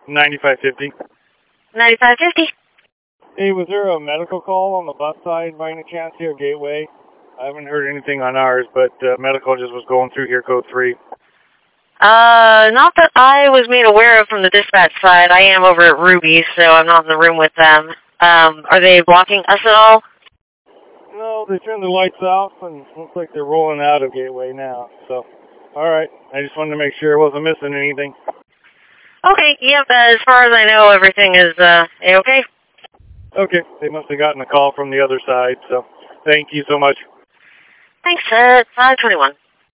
9550. 9550. Hey, was there a medical call on the bus side by any chance here, Gateway? I haven't heard anything on ours, but medical just was going through here, code 3. Not that I was made aware of from the dispatch side. I am over at Ruby, so I'm not in the room with them. Are they blocking us at all? No, they turned the lights off, and looks like they're rolling out of Gateway now. So, all right. I just wanted to make sure I wasn't missing anything. Okay, yep, as far as I know, everything is, A-okay? Okay, they must have gotten a call from the other side, so thank you so much. Thanks, 521.